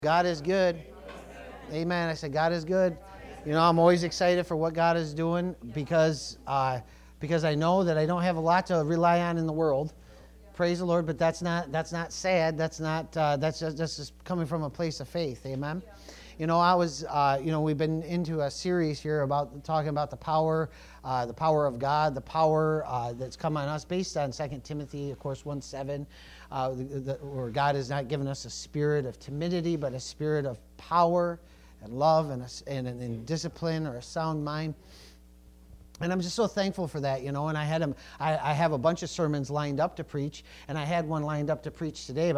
God is good. Amen. I said, God is good. You know, I'm always excited for what God is doing because I know that I don't have a lot to rely on in the world. Praise the Lord, but that's not sad. That's just coming from a place of faith. Amen. You know, we've been into a series here about talking about the power of God, the power that's come on us based on 2 Timothy, of course, 1:7, where God has not given us a spirit of timidity, but a spirit of power and love and discipline or a sound mind. And I'm just so thankful for that, you know. And I have a bunch of sermons lined up to preach, and I had one lined up to preach today.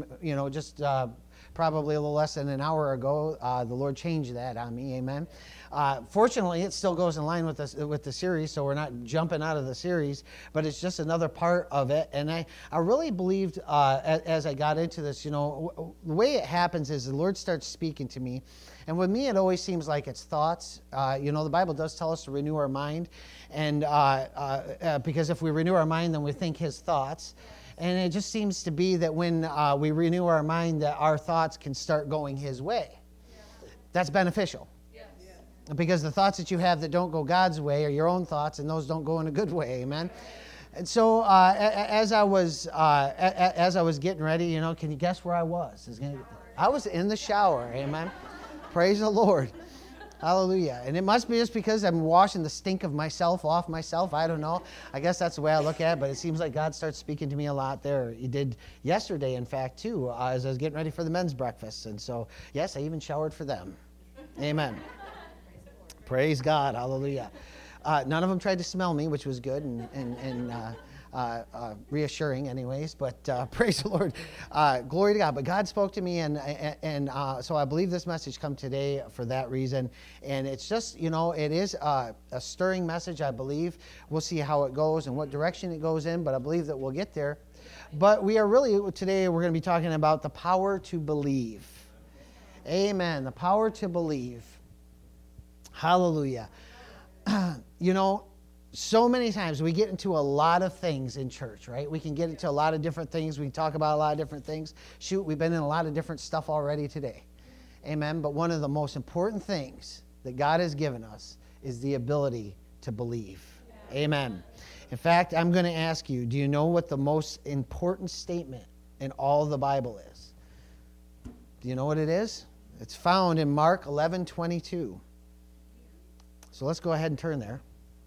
But probably a little less than an hour ago, the Lord changed that on me. Amen. Fortunately, it still goes in line with the series, so we're not jumping out of the series. But it's just another part of it. And I really believed as I got into this, you know, the way it happens is the Lord starts speaking to me. And with me, it always seems like it's thoughts. You know, the Bible does tell us to renew our mind. And because if we renew our mind, then we think His thoughts. And it just seems to be that when we renew our mind, that our thoughts can start going His way. That's beneficial. Because the thoughts that you have that don't go God's way are your own thoughts, and those don't go in a good way. Amen. And so as I was getting ready, you know, can you guess where I was? I was in the shower. Amen. Praise the Lord. Hallelujah. And it must be just because I'm washing the stink of myself off myself. I don't know. I guess that's the way I look at it, but it seems like God starts speaking to me a lot there. He did yesterday, in fact, too, as I was getting ready for the men's breakfast. And so, yes, I even showered for them. Amen. Praise God. Hallelujah. None of them tried to smell me, which was good and reassuring anyways, but praise the Lord. Glory to God. But God spoke to me, and so I believe this message come today for that reason. And it's just, you know, it is a stirring message, I believe. We'll see how it goes and what direction it goes in, but I believe that we'll get there. But today we're going to be talking about the power to believe. Amen. The power to believe. Hallelujah. You know, so many times we get into a lot of things in church, right? We can get into a lot of different things. We can talk about a lot of different things. Shoot, we've been in a lot of different stuff already today. Amen. But one of the most important things that God has given us is the ability to believe. Yeah. Amen. In fact, I'm going to ask you, do you know what the most important statement in all of the Bible is? Do you know what it is? It's found in Mark 11:22. So let's go ahead and turn there.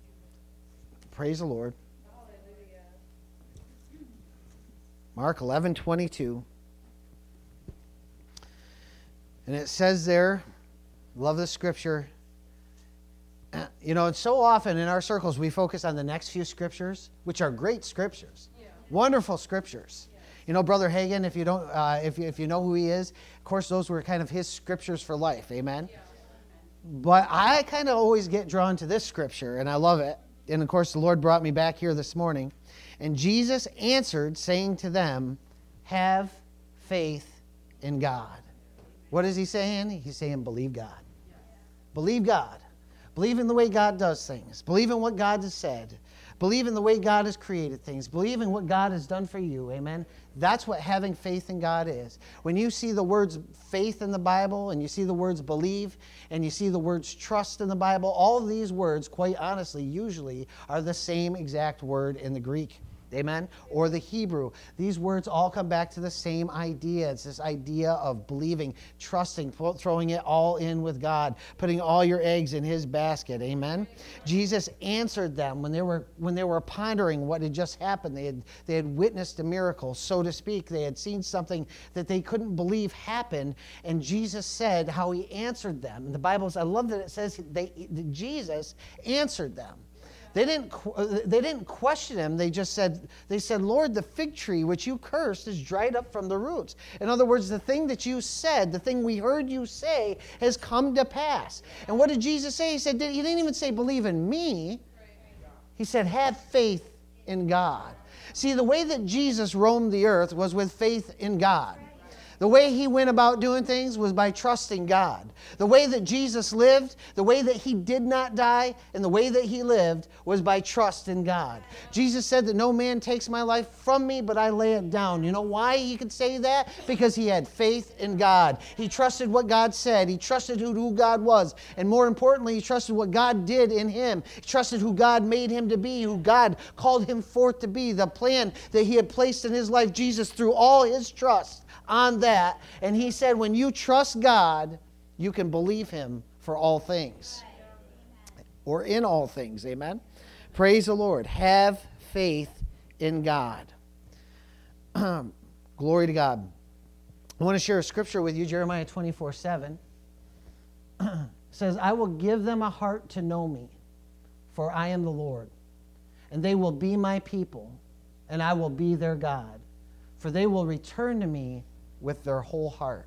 Praise the Lord. Mark 11:22. And it says there, love the scripture. You know, it's so often in our circles we focus on the next few scriptures, which are great scriptures. Yeah. Wonderful scriptures. Yeah. You know, Brother Hagin, if you don't if you know who he is, of course those were kind of his scriptures for life. Amen. Yeah. But I kind of always get drawn to this scripture, and I love it. And, of course, the Lord brought me back here this morning. And Jesus answered, saying to them, have faith in God. What is he saying? He's saying, believe God. Believe God. Believe in the way God does things. Believe in what God has said. Believe in the way God has created things. Believe in what God has done for you. Amen. That's what having faith in God is. When you see the words faith in the Bible, and you see the words believe, and you see the words trust in the Bible, all of these words, quite honestly, usually are the same exact word in the Greek. Amen? Or the Hebrew. These words all come back to the same idea. It's this idea of believing, trusting, throwing it all in with God, putting all your eggs in His basket. Amen? Jesus answered them when they were pondering what had just happened. They had witnessed a miracle, so to speak. They had seen something that they couldn't believe happened, and Jesus said how He answered them. And the Bible, I love that it says that Jesus answered them. They didn't question him. They said, Lord, the fig tree which you cursed is dried up from the roots. In other words, the thing that you said, the thing we heard you say has come to pass. And what did Jesus say? He didn't even say believe in me. He said have faith in God. See, the way that Jesus roamed the earth was with faith in God. The way he went about doing things was by trusting God. The way that Jesus lived, the way that he did not die, and the way that he lived was by trust in God. Jesus said that no man takes my life from me, but I lay it down. You know why he could say that? Because he had faith in God. He trusted what God said. He trusted who God was. And more importantly, he trusted what God did in him. He trusted who God made him to be, who God called him forth to be, the plan that he had placed in his life. Jesus threw all his trust on that. And he said, when you trust God, you can believe him for all things. Or in all things. Amen. Praise the Lord. Have faith in God. Glory to God. I want to share a scripture with you. Jeremiah 24:7 says, I will give them a heart to know me, for I am the Lord. And they will be my people, and I will be their God. For they will return to me with their whole heart.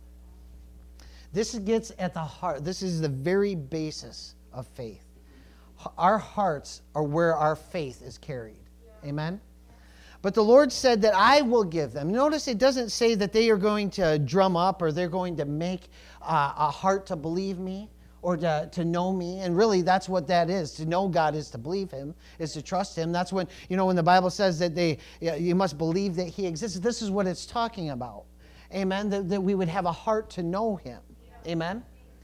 This gets at the heart. This is the very basis of faith. Our hearts are where our faith is carried. Amen? But the Lord said that I will give them. Notice it doesn't say that they are going to drum up or they're going to make a heart to believe me or to know me. And really, that's what that is. To know God is to believe him, is to trust him. That's when, when the Bible says that you must believe that he exists. This is what it's talking about. Amen? That we would have a heart to know him. Amen?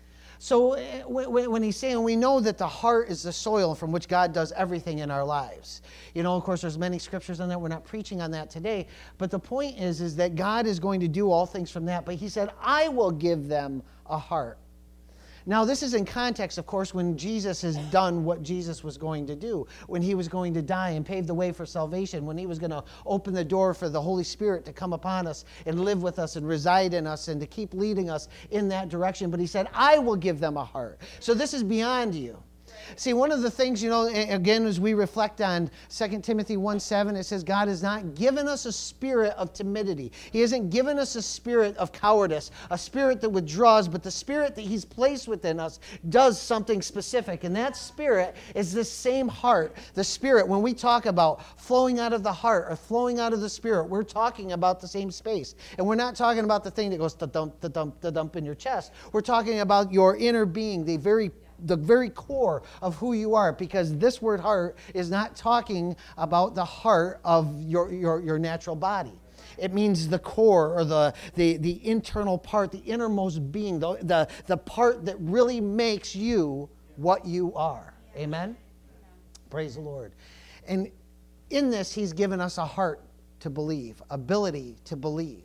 So when he's saying, we know that the heart is the soil from which God does everything in our lives. Of course, there's many scriptures on that. We're not preaching on that today. But the point is that God is going to do all things from that. But he said, I will give them a heart. Now, this is in context, of course, when Jesus has done what Jesus was going to do, when he was going to die and pave the way for salvation, when he was going to open the door for the Holy Spirit to come upon us and live with us and reside in us and to keep leading us in that direction. But he said, I will give them a heart. So this is beyond you. See, one of the things, again, as we reflect on 2 Timothy 1:7, it says, God has not given us a spirit of timidity. He hasn't given us a spirit of cowardice, a spirit that withdraws, but the spirit that he's placed within us does something specific. And that spirit is this same heart. The spirit, when we talk about flowing out of the heart or flowing out of the spirit, we're talking about the same space. And we're not talking about the thing that goes da-dump in your chest. We're talking about your inner being, the very core of who you are, because this word heart is not talking about the heart of your natural body. It means the core or the internal part, the innermost being, the part that really makes you what you are. Amen? Praise the Lord. And in this, he's given us a heart to believe, ability to believe.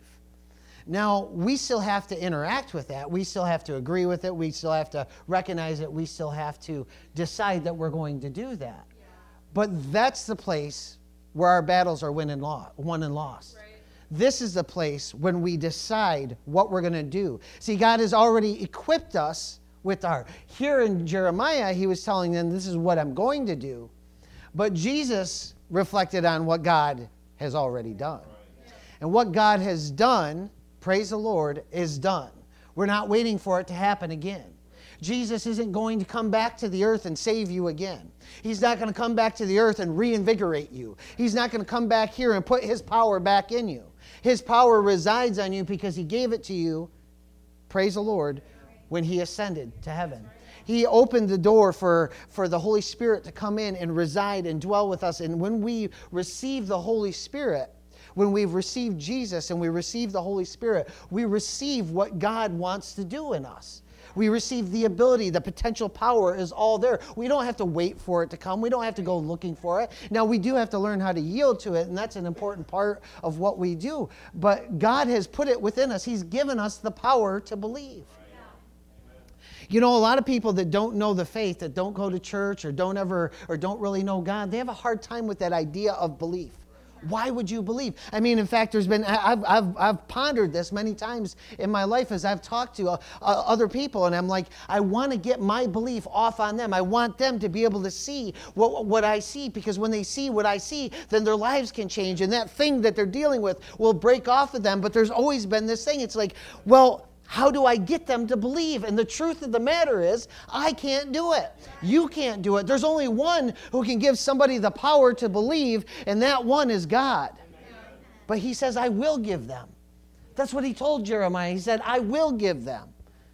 Now, we still have to interact with that. We still have to agree with it. We still have to recognize it. We still have to decide that we're going to do that. Yeah. But that's the place where our battles are won and lost. Right. This is the place when we decide what we're going to do. See, God has already equipped us with our... Here in Jeremiah, he was telling them, this is what I'm going to do. But Jesus reflected on what God has already done. Right. And what God has done... Praise the Lord, is done. We're not waiting for it to happen again. Jesus isn't going to come back to the earth and save you again. He's not going to come back to the earth and reinvigorate you. He's not going to come back here and put his power back in you. His power resides on you because he gave it to you, praise the Lord, when he ascended to heaven. He opened the door for the Holy Spirit to come in and reside and dwell with us. And when we receive the Holy Spirit, when we've received Jesus and we receive the Holy Spirit, we receive what God wants to do in us. We receive the ability, the potential power is all there. We don't have to wait for it to come. We don't have to go looking for it. Now, we do have to learn how to yield to it, and that's an important part of what we do. But God has put it within us. He's given us the power to believe. A lot of people that don't know the faith, that don't go to church or don't really know God, they have a hard time with that idea of belief. Why would you believe? I mean, in fact, I've pondered this many times in my life as I've talked to other people, and I'm like, I want to get my belief off on them. I want them to be able to see what I see, because when they see what I see, then their lives can change, and that thing that they're dealing with will break off of them. But there's always been this thing. It's like, well, how do I get them to believe? And the truth of the matter is, I can't do it. You can't do it. There's only one who can give somebody the power to believe, and that one is God. But he says, I will give them That's what he told Jeremiah. He said, I will give them.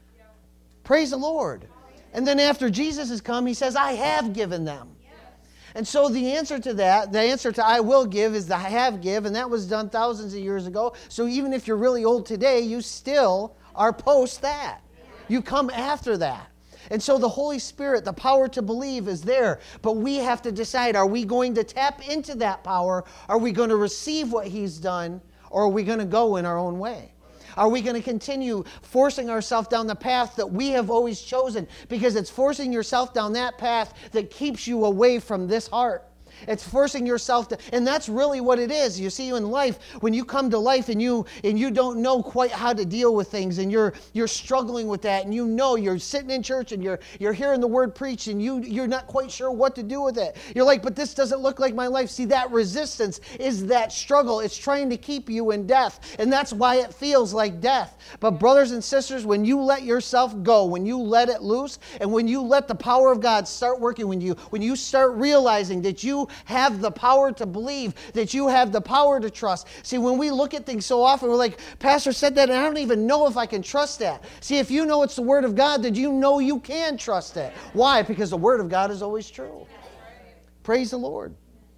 Praise the Lord. And then after Jesus has come, he says, I have given them. And so the answer to that, the answer to I will give is the have give, and that was done thousands of years ago. So even if you're really old today, you still are post that. You come after that. And so the Holy Spirit, the power to believe is there. But we have to decide, are we going to tap into that power? Are we going to receive what he's done? Or are we going to go in our own way? Are we going to continue forcing ourselves down the path that we have always chosen? Because it's forcing yourself down that path that keeps you away from this heart. It's forcing yourself to, and that's really what it is. You see, in life, when you come to life and you don't know quite how to deal with things, and you're struggling with that, and you know you're sitting in church and you're hearing the word preached, and you're not quite sure what to do with it. You're like, but this doesn't look like my life. See, that resistance is that struggle. It's trying to keep you in death, and that's why it feels like death. But brothers and sisters, when you let yourself go, when you let it loose, and when you let the power of God start working, when you start realizing that you have the power to believe, that you have the power to trust. See, when we look at things so often, we're like, Pastor said that, and I don't even know if I can trust that. See, if you know it's the Word of God, then you know you can trust it. Why? Because the Word of God is always true. Praise the Lord.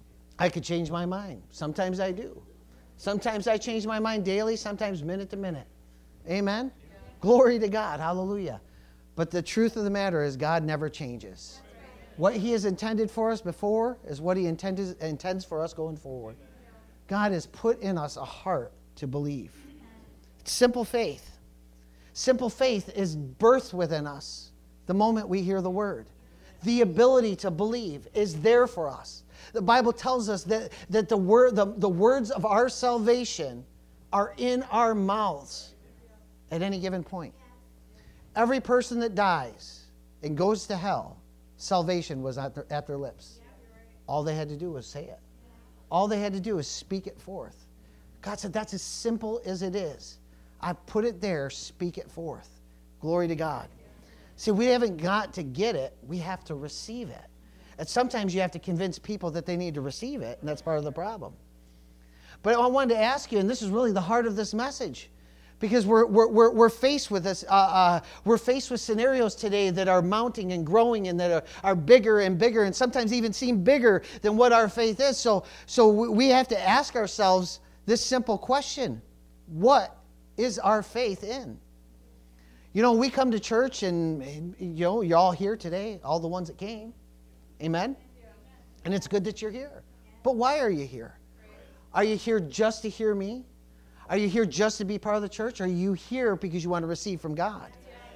I could change my mind. Sometimes I do. Sometimes I change my mind daily, sometimes minute to minute. Amen? Glory to God. Hallelujah. But the truth of the matter is God never changes. What he has intended for us before is what he intends for us going forward. God has put in us a heart to believe. It's simple faith. Simple faith is birthed within us the moment we hear the word. The ability to believe is there for us. The Bible tells us that the words of our salvation are in our mouths at any given point. Every person that dies and goes to hell, salvation was at their lips. All they had to do was say it. All they had to do was speak it forth. God said, that's as simple as it is. I put it there, speak it forth. Glory to God. See, we haven't got to get it. We have to receive it. And sometimes you have to convince people that they need to receive it, and that's part of the problem. But I wanted to ask you, and this is really the heart of this message, because we're faced with this. We're faced with scenarios today that are mounting and growing, and that are bigger and bigger, and sometimes even seem bigger than what our faith is. So we have to ask ourselves this simple question: what is our faith in? You know, we come to church, and you're all here today, all the ones that came. Amen? And it's good that you're here. But why are you here? Are you here just to hear me? Are you here just to be part of the church? Or are you here because you want to receive from God?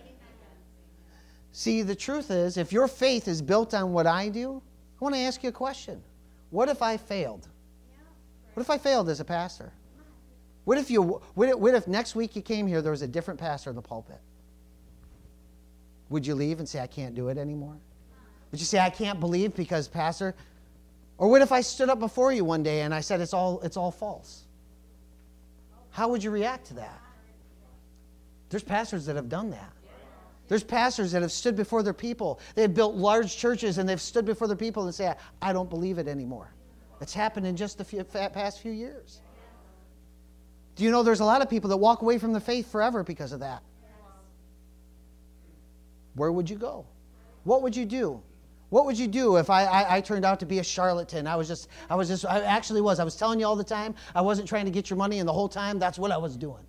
See, the truth is, if your faith is built on what I do, I want to ask you a question. What if I failed? What if I failed as a pastor? What if next week you came here, there was a different pastor in the pulpit? Would you leave and say, I can't do it anymore? Would you say, I can't believe because pastor? Or what if I stood up before you one day and I said, it's all false? How would you react to that? There's pastors that have done that. There's pastors that have stood before their people. They've built large churches, and they've stood before their people and say, I don't believe it anymore. It's happened in just the past few years. Do you know there's a lot of people that walk away from the faith forever because of that? Where would you go? What would you do? What would you do if I turned out to be a charlatan? I was telling you all the time, I wasn't trying to get your money, and the whole time, that's what I was doing.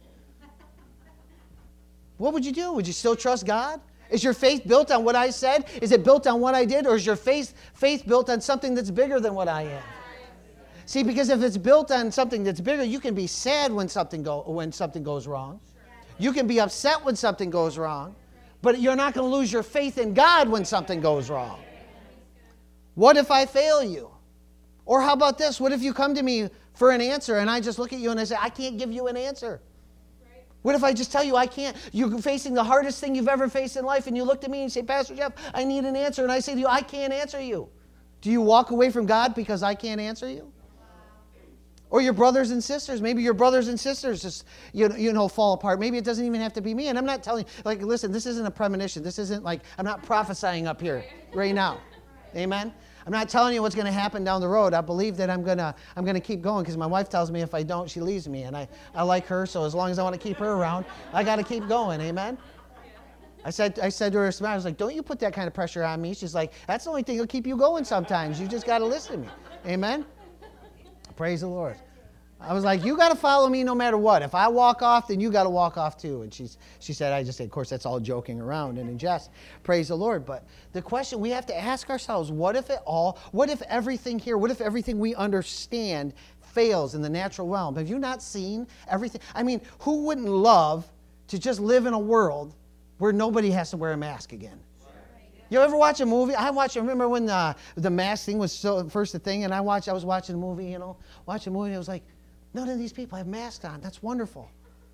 What would you do? Would you still trust God? Is your faith built on what I said? Is it built on what I did? Or is your faith built on something that's bigger than what I am? See, because if it's built on something that's bigger, you can be sad when something goes wrong. You can be upset when something goes wrong. But you're not going to lose your faith in God when something goes wrong. What if I fail you? Or how about this? What if you come to me for an answer and I just look at you and I say, I can't give you an answer? Right. What if I just tell you I can't? You're facing the hardest thing you've ever faced in life, and you look at me and say, Pastor Jeff, I need an answer. And I say to you, I can't answer you. Do you walk away from God because I can't answer you? Or your brothers and sisters. Maybe your brothers and sisters just, fall apart. Maybe it doesn't even have to be me. And I'm not telling you, listen, this isn't a premonition. This isn't I'm not prophesying up here right now. Amen? I'm not telling you what's going to happen down the road. I believe that I'm gonna keep going because my wife tells me if I don't, she leaves me. And I like her, so as long as I want to keep her around, I got to keep going. Amen? I said to her, I was like, don't you put that kind of pressure on me. She's like, that's the only thing that'll keep you going sometimes. You just got to listen to me. Amen? Praise the Lord. I was like, you got to follow me no matter what. If I walk off, then you got to walk off too. And she said, I just said, of course, that's all joking around and in jest. Praise the Lord. But the question we have to ask ourselves, what if everything we understand fails in the natural realm? Have you not seen everything? I mean, who wouldn't love to just live in a world where nobody has to wear a mask again? You ever watch a movie? I remember when the mask thing was first a thing, and I was watching a movie, watching a movie, and I was like, none of these people have masks on. That's wonderful.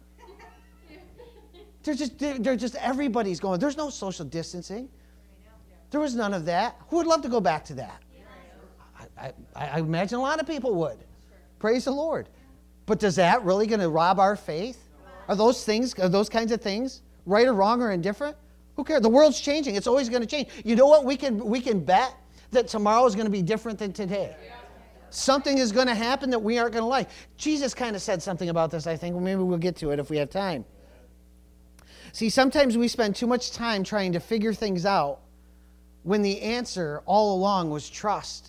They're just everybody's going. There's no social distancing. There was none of that. Who would love to go back to that? I imagine a lot of people would. Praise the Lord. But is that really going to rob our faith? Are those kinds of things right or wrong or indifferent? Who cares? The world's changing. It's always going to change. You know what? We can bet that tomorrow is going to be different than today. Something is going to happen that we aren't going to like. Jesus kind of said something about this, I think. Well, maybe we'll get to it if we have time. See, sometimes we spend too much time trying to figure things out when the answer all along was trust.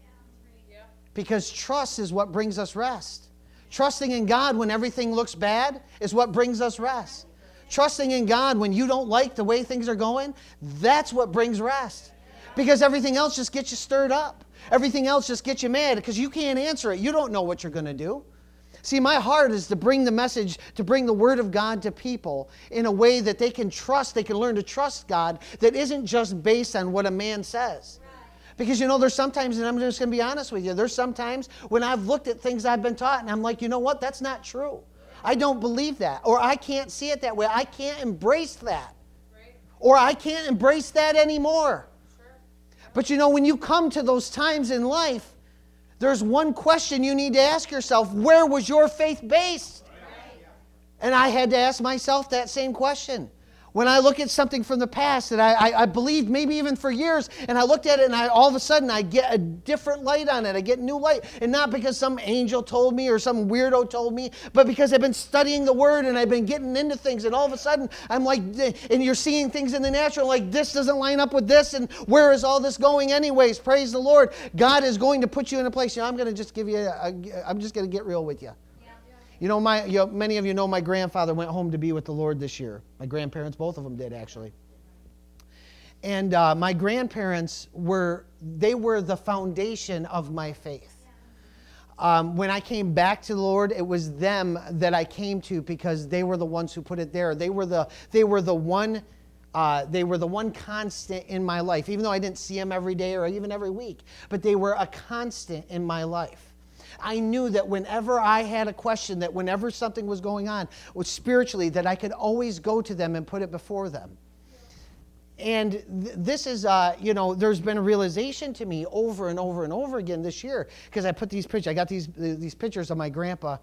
Because trust is what brings us rest. Trusting in God when everything looks bad is what brings us rest. Trusting in God when you don't like the way things are going, that's what brings rest. Because everything else just gets you stirred up. Everything else just gets you mad because you can't answer it. You don't know what you're going to do. See, my heart is to bring the message, to bring the Word of God to people in a way that they can trust, they can learn to trust God that isn't just based on what a man says. Because, there's sometimes, and I'm just going to be honest with you, there's sometimes when I've looked at things I've been taught and I'm like, you know what, that's not true. I don't believe that. Or I can't see it that way. I can't embrace that. Or I can't embrace that anymore. But when you come to those times in life, there's one question you need to ask yourself. Where was your faith based? And I had to ask myself that same question. When I look at something from the past that I believed maybe even for years, and I looked at it and all of a sudden I get a different light on it. I get new light. And not because some angel told me or some weirdo told me, but because I've been studying the Word and I've been getting into things. And all of a sudden I'm like, and you're seeing things in the natural, like this doesn't line up with this. And where is all this going anyways? Praise the Lord. God is going to put you in a place. I'm going to just give you, I'm just going to get real with you. Many of you know my grandfather went home to be with the Lord this year. My grandparents, both of them did actually. And my grandparents were the foundation of my faith. When I came back to the Lord, it was them that I came to because they were the ones who put it there. They were the one constant in my life, even though I didn't see them every day or even every week. But they were a constant in my life. I knew that whenever I had a question, that whenever something was going on spiritually, that I could always go to them and put it before them. And this is, there's been a realization to me over and over and over again this year because I put these pictures. I got these pictures of my grandpa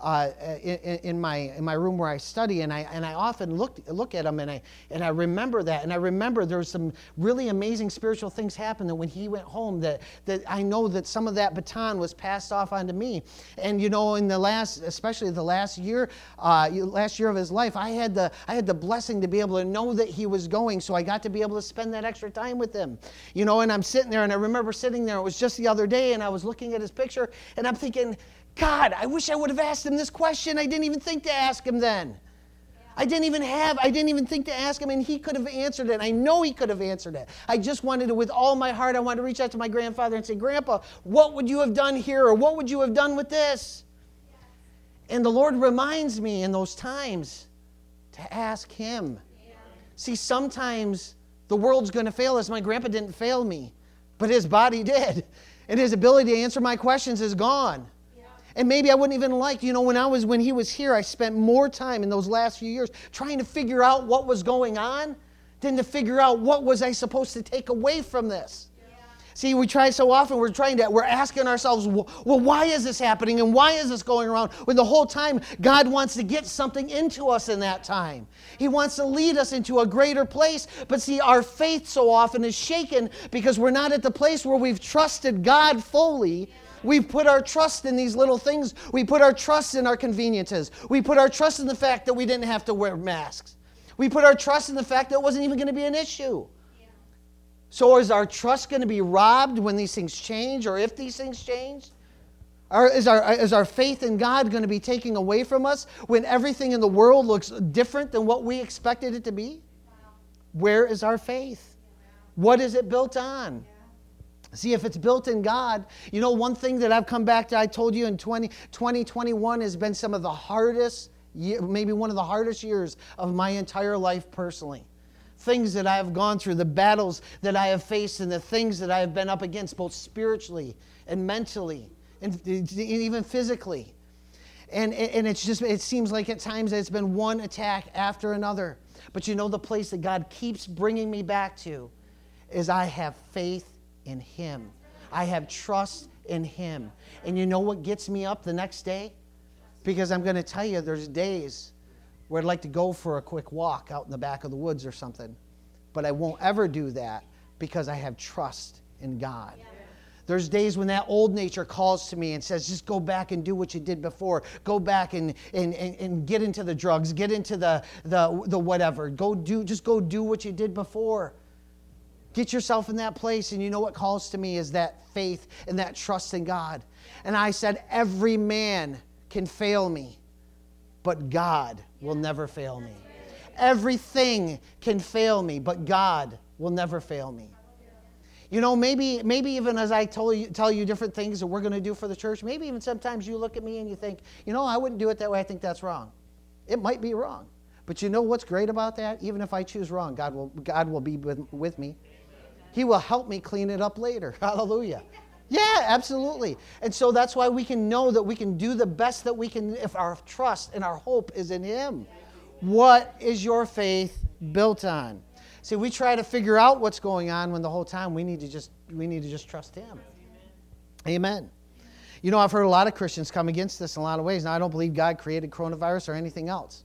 in my room where I study, and I often look at them and I remember that, and I remember there was some really amazing spiritual things happened that when he went home that I know that some of that baton was passed off onto me. And in especially the last year of his life, I had the blessing to be able to know that he was going, so I got to be able to spend that extra time with him. And I'm sitting there, and I remember sitting there, it was just the other day, and I was looking at his picture, and I'm thinking, God, I wish I would have asked him this question. I didn't even think to ask him then. I didn't even think to ask him, and he could have answered it. I know he could have answered it. I just wanted to, with all my heart, I wanted to reach out to my grandfather and say, Grandpa, what would you have done here, or what would you have done with this? And the Lord reminds me in those times to ask him. See, sometimes the world's going to fail us. My grandpa didn't fail me, but his body did. And his ability to answer my questions is gone. And maybe I wouldn't even when he was here, I spent more time in those last few years trying to figure out what was going on than to figure out what was I supposed to take away from this. See, we try so often, we're asking ourselves, well, why is this happening and why is this going around? When the whole time, God wants to get something into us in that time. He wants to lead us into a greater place. But see, our faith so often is shaken because we're not at the place where we've trusted God fully. We've put our trust in these little things. We put our trust in our conveniences. We put our trust in the fact that we didn't have to wear masks. We put our trust in the fact that it wasn't even going to be an issue. So is our trust going to be robbed when these things change, or if these things change? Or is our faith in God going to be taken away from us when everything in the world looks different than what we expected it to be? Where is our faith? What is it built on? See, if it's built in God, you know, one thing that I've come back to, I told you in 2021 has been some of the hardest, maybe one of the hardest years of my entire life personally. Things that I have gone through, the battles that I have faced, and the things that I have been up against, both spiritually and mentally, and even physically. And it's just, it seems like at times it's been one attack after another. But you know, the place that God keeps bringing me back to is I have faith in Him. I have trust in Him. And you know what gets me up the next day? Because I'm going to tell you, there's days where I'd like to go for a quick walk out in the back of the woods or something. But I won't ever do that because I have trust in God. Yeah. There's days when that old nature calls to me and says, just go back and do what you did before. Go back and get into the drugs, get into the whatever. Just go do what you did before. Get yourself in that place, and you know what calls to me is that faith and that trust in God. And I said, every man can fail me, but God will never fail me. Everything can fail me, but God will never fail me. You know, maybe even as I tell you different things that we're going to do for the church, maybe even sometimes you look at me and you think, you know, I wouldn't do it that way. I think that's wrong. It might be wrong. But you know what's great about that? Even if I choose wrong, God will be with me. He will help me clean it up later. Hallelujah. Yeah, absolutely. And so that's why we can know that we can do the best that we can if our trust and our hope is in Him. What is your faith built on? See, we try to figure out what's going on when the whole time we need to just trust Him. Amen. You know, I've heard a lot of Christians come against this in a lot of ways. Now, I don't believe God created coronavirus or anything else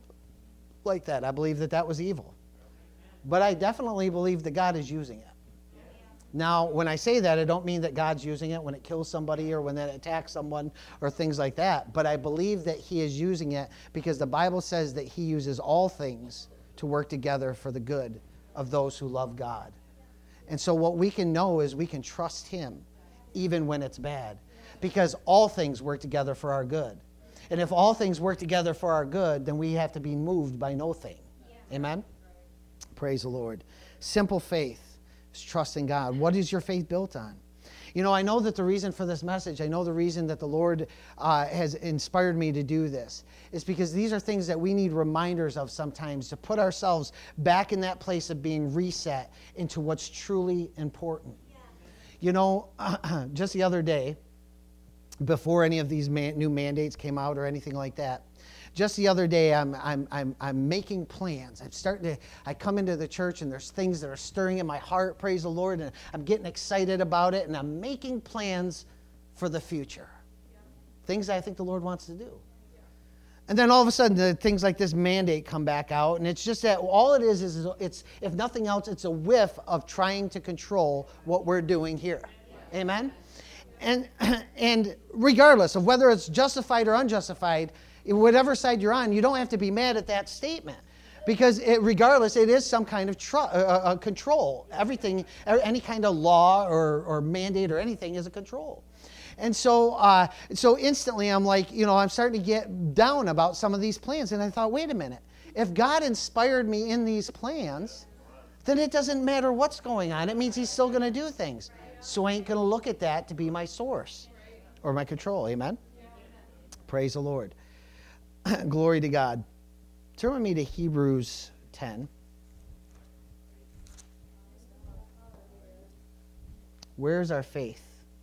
like that. I believe that was evil. But I definitely believe that God is using it. Now, when I say that, I don't mean that God's using it when it kills somebody or when it attacks someone or things like that. But I believe that He is using it because the Bible says that He uses all things to work together for the good of those who love God. And so what we can know is we can trust Him even when it's bad, because all things work together for our good. And if all things work together for our good, then we have to be moved by no thing. Amen? Praise the Lord. Simple faith is trusting God. What is your faith built on? You know, I know that the reason for this message, I know the reason that the Lord has inspired me to do this is because these are things that we need reminders of sometimes to put ourselves back in that place of being reset into what's truly important. Yeah. You know, just the other day, before any of these new mandates came out or anything like that, just the other day, I'm making plans. I come into the church and there's things that are stirring in my heart, praise the Lord, and I'm getting excited about it, and I'm making plans for the future. Yeah. Things I think the Lord wants to do. Yeah. And then all of a sudden, things like this mandate come back out, and it's just that all it is it's, if nothing else, it's a whiff of trying to control what we're doing here. Yeah. Amen? And regardless of whether it's justified or unjustified, whatever side you're on, you don't have to be mad at that statement, because regardless, it is some kind of control. Everything, any kind of law or mandate or anything is a control. And so instantly I'm like, you know, I'm starting to get down about some of these plans. And I thought, wait a minute. If God inspired me in these plans, then it doesn't matter what's going on. It means He's still going to do things. So I ain't going to look at that to be my source or my control. Amen? Praise the Lord. Glory to God. Turn with me to Hebrews 10. Where's our faith?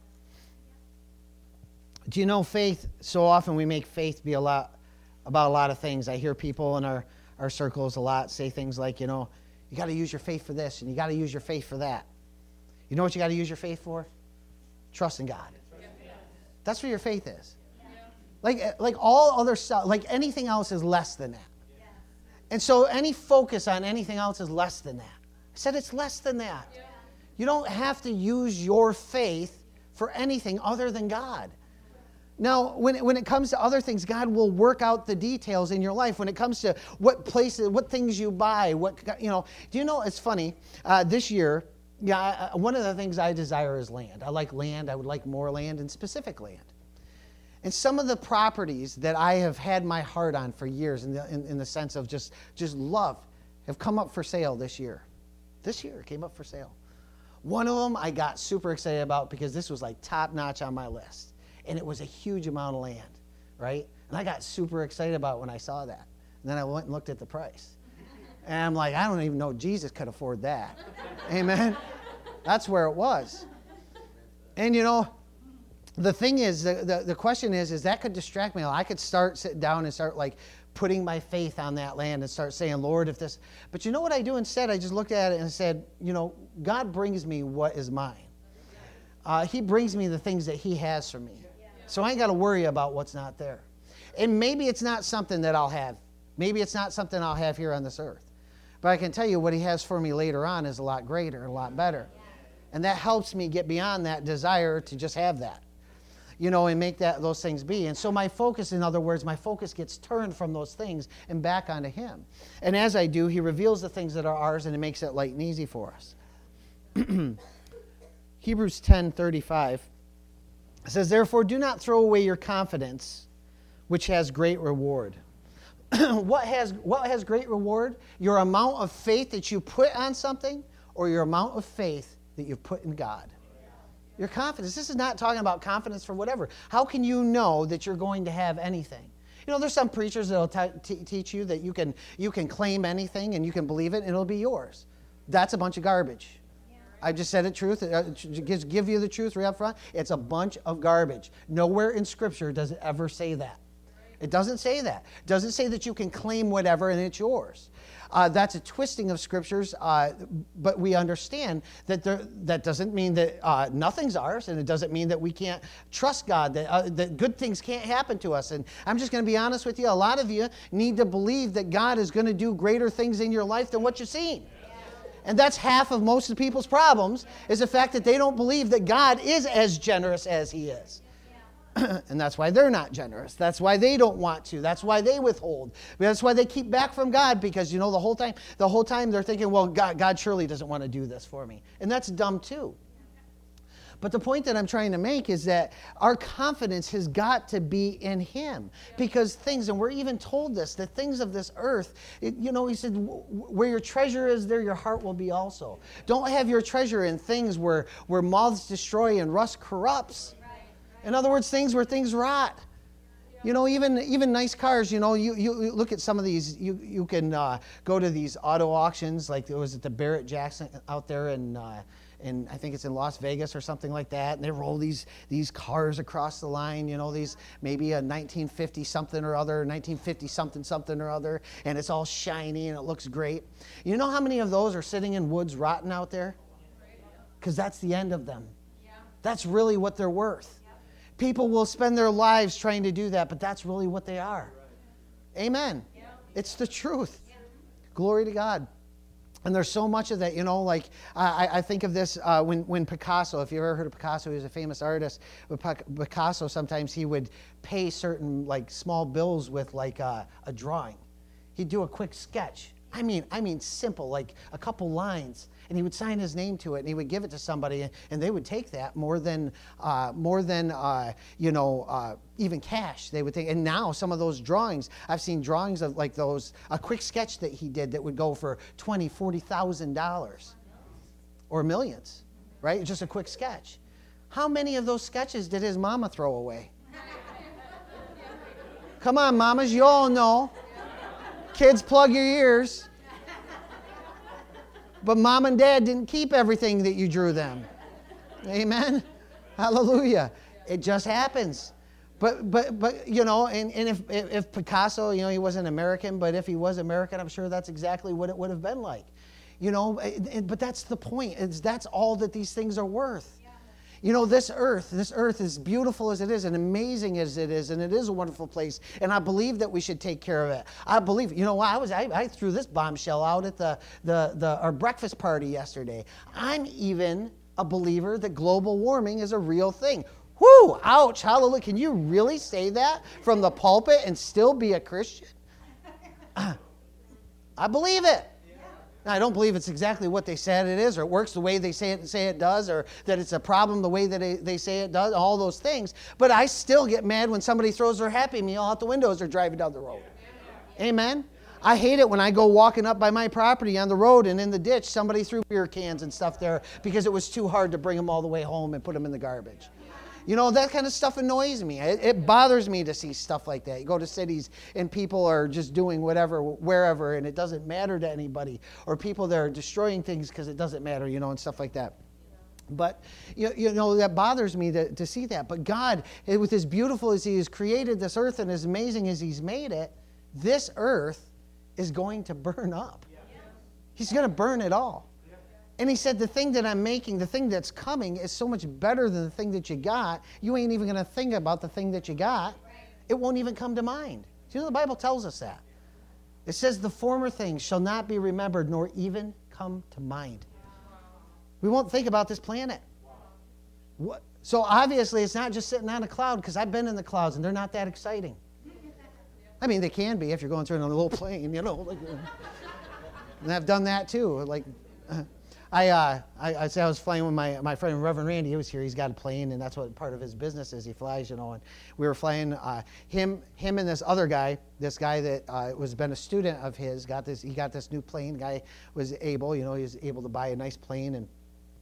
Do you know faith, so often we make faith be about a lot of things. I hear people in our circles a lot say things like, you know, you got to use your faith for this and you got to use your faith for that. You know what you got to use your faith for? Trust in God. That's where your faith is. Like all other stuff, like anything else is less than that. And so any focus on anything else is less than that. I said it's less than that. You don't have to use your faith for anything other than God. Now, when it comes to other things, God will work out the details in your life. When it comes to what places, what things you buy, do you know, it's funny, this year, one of the things I desire is land. I like land. I would like more land and specific land. And some of the properties that I have had my heart on for years in the sense of just love have come up for sale this year. This year it came up for sale. One of them I got super excited about because this was like top notch on my list. And it was a huge amount of land, right? And I got super excited about it when I saw that. And then I went and looked at the price. And I'm like, I don't even know Jesus could afford that. Amen? That's where it was. And you know, the thing is, the question is that could distract me. I could start sitting down and start like putting my faith on that land and start saying, Lord, if this... But you know what I do instead? I just looked at it and said, you know, God brings me what is mine. He brings me the things that he has for me. So I ain't got to worry about what's not there. And maybe it's not something that I'll have. Maybe it's not something I'll have here on this earth. But I can tell you what he has for me later on is a lot greater, a lot better. And that helps me get beyond that desire to just have that. You know, and make those things be. And so my focus, in other words, my focus gets turned from those things and back onto him. And as I do, he reveals the things that are ours and it makes it light and easy for us. Hebrews 10:35 says, therefore, do not throw away your confidence, which has great reward. What has great reward? Your amount of faith that you put on something or your amount of faith that you put in God. Your confidence. This is not talking about confidence for whatever. How can you know that you're going to have anything? You know, there's some preachers that will teach you that you can claim anything and you can believe it and it'll be yours. That's a bunch of garbage. I just said the truth. Give you the truth right up front. It's a bunch of garbage. Nowhere in Scripture does it ever say that. It doesn't say that. It doesn't say that you can claim whatever and it's yours. That's a twisting of Scriptures, but we understand that that doesn't mean that nothing's ours, and it doesn't mean that we can't trust God, that good things can't happen to us. And I'm just going to be honest with you. A lot of you need to believe that God is going to do greater things in your life than what you've seen. And that's half of most of the people's problems, is the fact that they don't believe that God is as generous as he is. And that's why they're not generous. That's why they don't want to. That's why they withhold. That's why they keep back from God, because, you know, the whole time they're thinking, well, God surely doesn't want to do this for me. And that's dumb too. But the point that I'm trying to make is that our confidence has got to be in him. Because things, and we're even told this, the things of this earth, you know, he said, where your treasure is, there your heart will be also. Don't have your treasure in things where moths destroy and rust corrupts. In other words, things where things rot. You know, even nice cars, you know, you look at some of these, you can go to these auto auctions, like it was at the Barrett Jackson out there in I think it's in Las Vegas or something like that, and they roll these cars across the line, you know, these maybe a 1950 something or other, 1950 something or other, and it's all shiny and it looks great. You know how many of those are sitting in woods rotting out there? Because that's the end of them. That's really what they're worth. People will spend their lives trying to do that, but that's really what they are. Amen. It's the truth. Glory to God. And there's so much of that, you know, like I think of this when Picasso, if you've ever heard of Picasso, he was a famous artist. With Picasso, sometimes he would pay certain like small bills with like a drawing. He'd do a quick sketch. I mean simple, like a couple lines. And he would sign his name to it, and he would give it to somebody, and they would take that more than even cash. They would take. And now some of those drawings, I've seen drawings of like those, a quick sketch that he did that would go for $20,000, $40,000 or millions, right? Just a quick sketch. How many of those sketches did his mama throw away? Come on, mamas, you all know. Kids, plug your ears. But mom and dad didn't keep everything that you drew them. Amen? Hallelujah. It just happens. But you know, and if Picasso, you know, he wasn't American, but if he was American, I'm sure that's exactly what it would have been like. But that's the point. That's all that these things are worth. This earth is beautiful as it is and amazing as it is, and it is a wonderful place, and I believe that we should take care of it. I believe, I threw this bombshell out at our breakfast party yesterday. I'm even a believer that global warming is a real thing. Whoo, ouch, hallelujah. Can you really say that from the pulpit and still be a Christian? I believe it. Now, I don't believe it's exactly what they said it is, or it works the way they say it does, or that it's a problem the way that they say it does, all those things. But I still get mad when somebody throws their Happy Meal out the window as they're driving down the road. Amen? I hate it when I go walking up by my property on the road and in the ditch, somebody threw beer cans and stuff there because it was too hard to bring them all the way home and put them in the garbage. That kind of stuff annoys me. It bothers me to see stuff like that. You go to cities and people are just doing whatever, wherever, and it doesn't matter to anybody. Or people that are destroying things because it doesn't matter, and stuff like that. But, that bothers me to see that. But God, with as beautiful as He has created this earth and as amazing as He's made it, this earth is going to burn up. He's going to burn it all. And He said, the thing that I'm making, the thing that's coming is so much better than the thing that you got. You ain't even going to think about the thing that you got. It won't even come to mind. The Bible tells us that. It says the former things shall not be remembered nor even come to mind. We won't think about this planet. What? So obviously it's not just sitting on a cloud, because I've been in the clouds and they're not that exciting. I mean, they can be if you're going through in a little plane, and I've done that too. I was flying with my friend Reverend Randy. He was here. He's got a plane, and that's what part of his business is. He flies, and we were flying. Him and this other guy, that was been a student of his, he got this new plane. Guy was able, he was able to buy a nice plane, and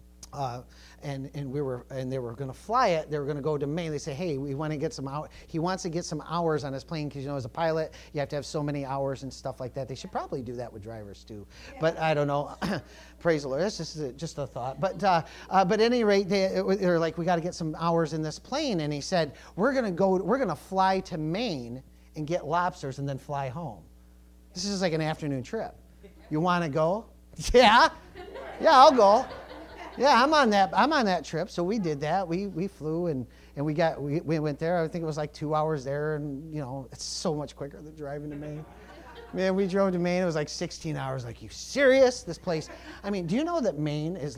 they were going to fly it. They were going to go to Maine. They say, hey, we want to get some out. He wants to get some hours on his plane because, as a pilot, you have to have so many hours and stuff like that. They should probably do that with drivers too. Yeah. But I don't know. Praise the Lord. That's just a thought. But at any rate, they're like, we got to get some hours in this plane. And he said, we're going to fly to Maine and get lobsters and then fly home. This is like an afternoon trip. You want to go? Yeah. Yeah, I'll go. Yeah, I'm on that trip. So we did that. We flew and we went there. I think it was like 2 hours there, and it's so much quicker than driving to Maine. Man, we drove to Maine. It was like 16 hours. Like, you serious? This place. I mean, do you know that Maine is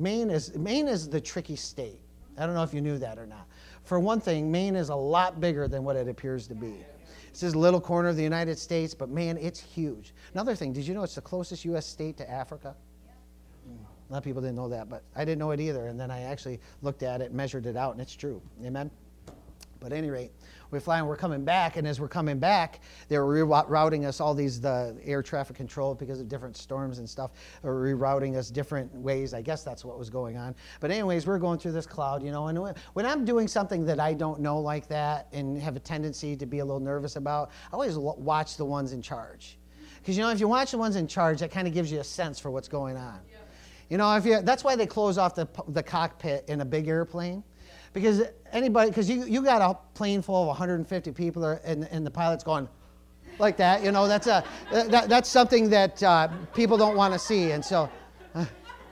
the tricky state? I don't know if you knew that or not. For one thing, Maine is a lot bigger than what it appears to be. It's this little corner of the United States, but man, it's huge. Another thing, did you know it's the closest U.S. state to Africa? A lot of people didn't know that, but I didn't know it either. And then I actually looked at it, measured it out, and it's true. Amen? But at any rate, we're flying, we're coming back, and as we're coming back, they were rerouting us, all the air traffic control, because of different storms and stuff, were rerouting us different ways. I guess that's what was going on. But anyways, we're going through this cloud, and when I'm doing something that I don't know like that and have a tendency to be a little nervous about, I always watch the ones in charge. Because, if you watch the ones in charge, that kind of gives you a sense for what's going on. That's why they close off the cockpit in a big airplane, because you got a plane full of 150 people and the pilot's going like that. That's something that people don't want to see, and so I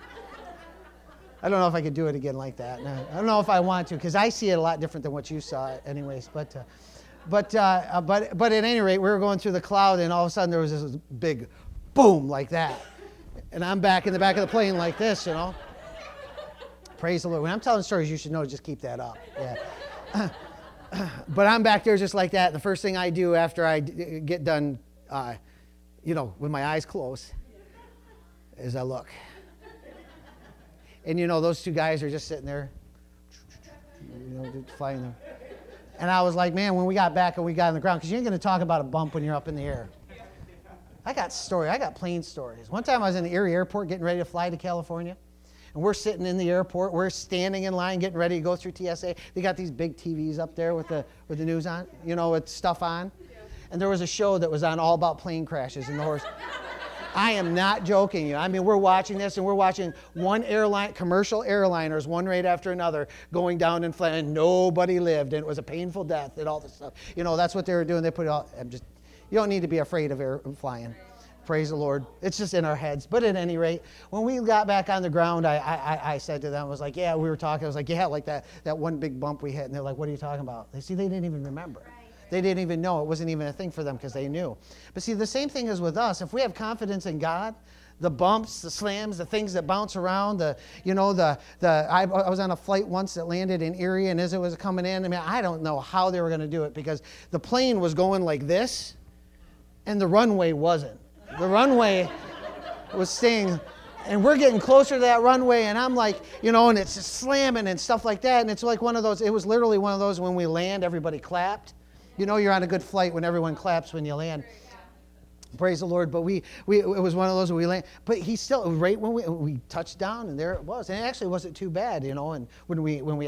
don't know if I could do it again like that. I don't know if I want to, because I see it a lot different than what you saw it, anyways. But at any rate, we were going through the cloud, and all of a sudden there was this big boom like that. And I'm back in the back of the plane like this, Praise the Lord. When I'm telling stories, you should know to just keep that up. Yeah. But I'm back there just like that. And the first thing I do after I get done, with my eyes closed, is I look. And those two guys are just sitting there, flying there. And I was like, man, when we got back and we got on the ground, because you ain't going to talk about a bump when you're up in the air. I got plane stories. One time I was in the Erie Airport getting ready to fly to California, and we're sitting in the airport. We're standing in line getting ready to go through TSA. They got these big TVs up there with the news on, with stuff on. And there was a show that was on all about plane crashes and the horse. I am not joking you. I mean, we're watching this, and we're watching commercial airliners, one right after another, going down and flying, and nobody lived, and it was a painful death and all this stuff. That's what they were doing. They put it all. You don't need to be afraid of flying. Praise the Lord. It's just in our heads. But at any rate, when we got back on the ground, I said to them, I was like, yeah, we were talking. I was like, yeah, like that one big bump we hit. And they're like, what are you talking about? They didn't even remember. They didn't even know. It wasn't even a thing for them because they knew. But see, the same thing is with us. If we have confidence in God, the bumps, the slams, the things that bounce around, I was on a flight once that landed in Erie, and as it was coming in, I mean, I don't know how they were going to do it because the plane was going like this, and the runway wasn't. The runway was staying, and we're getting closer to that runway, and I'm like, and it's just slamming and stuff like that, and it's like one of those, it was literally one of those when we land, everybody clapped. You're on a good flight when everyone claps when you land. Praise the Lord. But it was one of those when we land. But he still, right when we touched down, and there it was. And it actually wasn't too bad, and when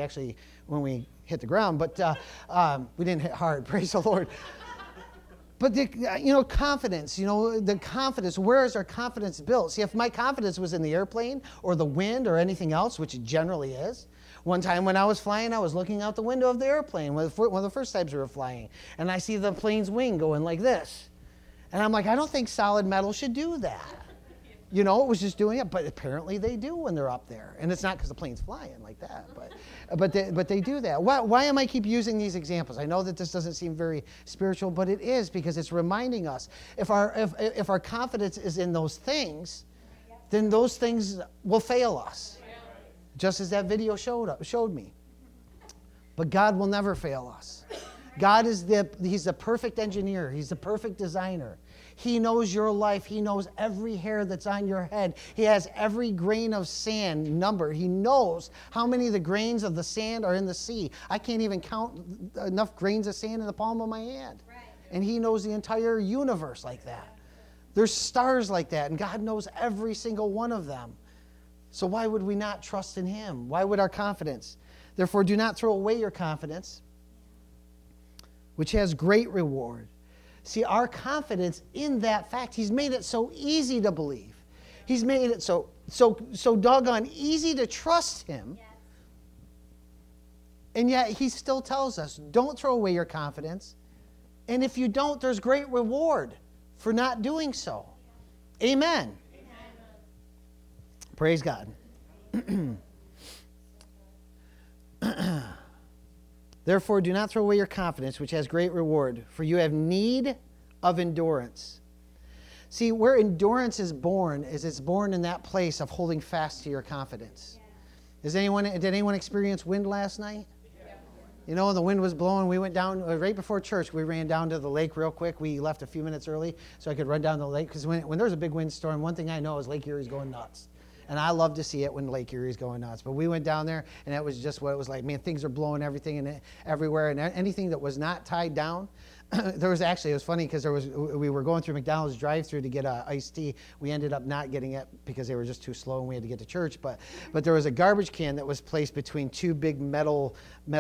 we hit the ground. But we didn't hit hard. Praise the Lord. But confidence, the confidence, where is our confidence built? See, if my confidence was in the airplane or the wind or anything else, which it generally is. One time when I was flying, I was looking out the window of the airplane, one of the first times we were flying, and I see the plane's wing going like this. And I'm like, I don't think solid metal should do that. It was just doing it, but apparently they do when they're up there. And it's not because the plane's flying like that, but they do that. Why am I keep using these examples? I know that this doesn't seem very spiritual, but it is because it's reminding us if our confidence is in those things, then those things will fail us, just as that video showed me. But God will never fail us. God He's the perfect engineer. He's the perfect designer. He knows your life. He knows every hair that's on your head. He has every grain of sand numbered. He knows how many of the grains of the sand are in the sea. I can't even count enough grains of sand in the palm of my hand. Right. And He knows the entire universe like that. There's stars like that, and God knows every single one of them. So why would we not trust in Him? Why would our confidence? Therefore, do not throw away your confidence, which has great reward. See, our confidence in that fact, He's made it so easy to believe. He's made it so doggone easy to trust Him. Yes. And yet He still tells us, don't throw away your confidence. And if you don't, there's great reward for not doing so. Amen. Amen. Praise God. Therefore, do not throw away your confidence, which has great reward, for you have need of endurance. See, where endurance is born is it's born in that place of holding fast to your confidence. Yeah. Did anyone experience wind last night? Yeah. The wind was blowing. We went down right before church. We ran down to the lake real quick. We left a few minutes early so I could run down the lake. Because when there's a big windstorm, one thing I know is Lake Erie's going nuts. And I love to see it when Lake Erie's going nuts. But we went down there, and that was just what it was like. Man, things are blowing everything everywhere. And anything that was not tied down, it was funny because we were going through McDonald's drive-thru to get an iced tea. We ended up not getting it because they were just too slow and we had to get to church. But there was a garbage can that was placed between two big metal